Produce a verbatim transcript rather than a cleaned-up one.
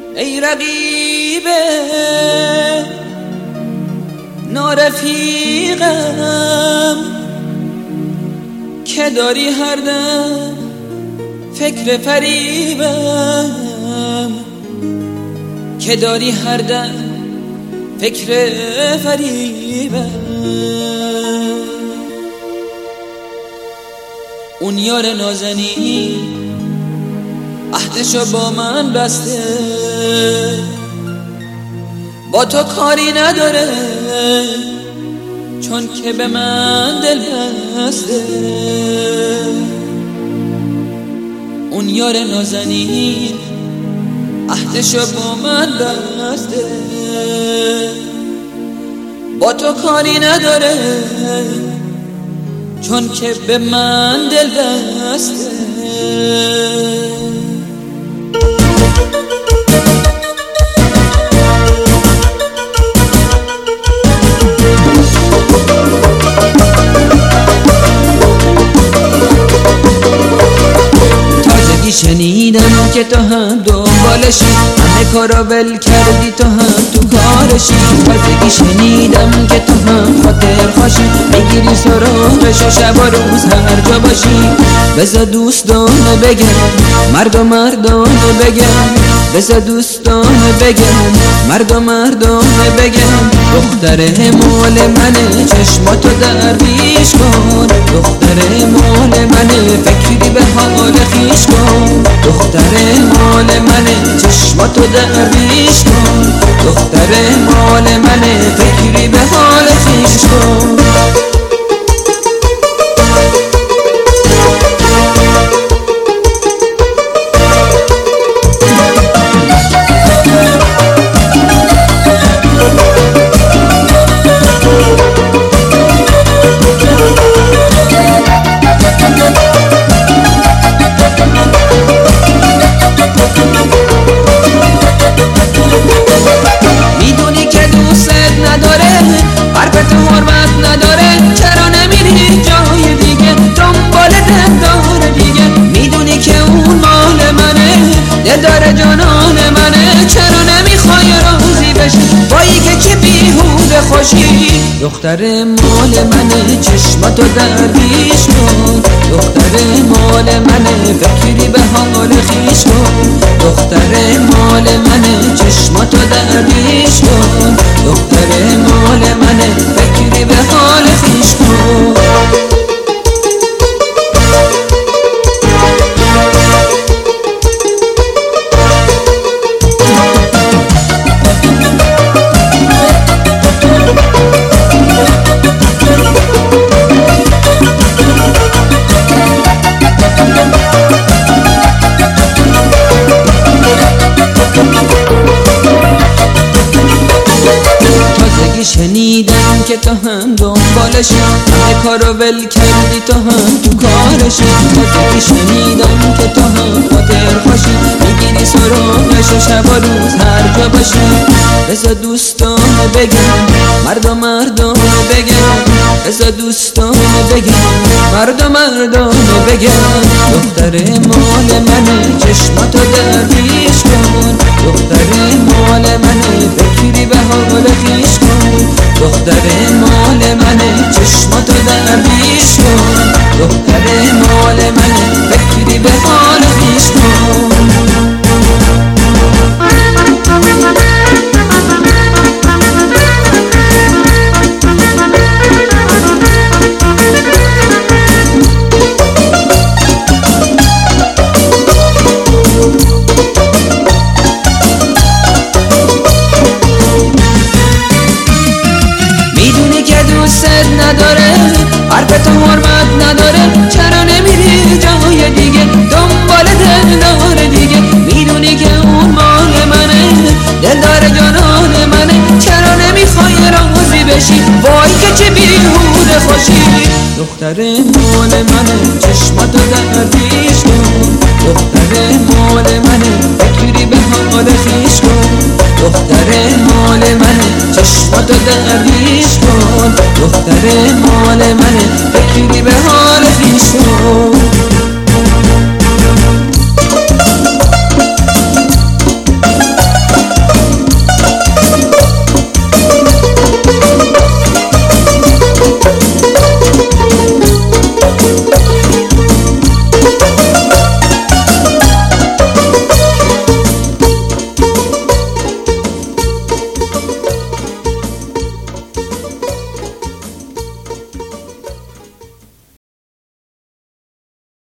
ای رقیب نارفیقم که داری هر دم فکر فریبم، که داری هر دم فکر فریبم. اون یار نازنین عهدشو با من بسته، با تو کاری نداره چون که به من دل بسته. اون یار نازنین عهدشو با من بسته، با تو کاری نداره چون که به من دل بسته. شنیدم که تو هم دنبالشی، همه کارا ول کردی تو هم تو کارشی. تازگی شنیدم که تو هم خاطر خوشی، میگیری سراغشو شب و روز هر جا باشی. بذار دوستانه بگم، مرد و مردانه بگم، بذار دوستانه بگم، مرد و مردانه بگم. دختر مال منه چشماتو درویش کن، دختر مال منه فکری به حال خویش کن. دختر مال منه چشماتو درویش کن، دختر مال منه فکری به حال خویش کن. میدونی که دوست نداره، حرف تو حرمت نداره، چرا نمیری جای دیگه دنبال دلدار دیگه؟ میدونی که اون مال منه، دلدار جانان منه، چرا نمیخوای راضی بشی با که چه بیهوده خوشی؟ دختر مال منه چشماتو درویش کن، دختر مال منه فکری به حال خویش کن. دختر مال منه چشماتو درویش کن، دختر مال منه فکری به حال خویش کن. شنیدم که تو هم دنبالشی، همه کارو ول کردی تو هم تو کارشی. تازگی شنیدم که تو هم خاطر خوشی، میگیری سراغشو شب و روز هر جا باشی. بذار دوستانه بگم، مرد و مردانه بگم، بذار دوستانه بگم، مرد و مردانه بگم. دختر مال منه چشماتو درویش کن، دختر مال منه فکری به حال خویش کن. دختر مال منه چشماتو درویش کن، دختر مال منه فکری به حال خویش کن. نداره، حرف تو حرمت نداره، چرا نمیری جای دیگه دنبال دلدار دیگه؟ میدونی که اون مال منه، دلدار جانان منه، چرا نمیخوای راضی بشی وای که چه بیهوده خوشی؟ دختر مال منه چشماتو درویش کن، دختر مال منه فکری به حال خویش کن. دختر مال منه چشماتو درویش کن، دختر مال منه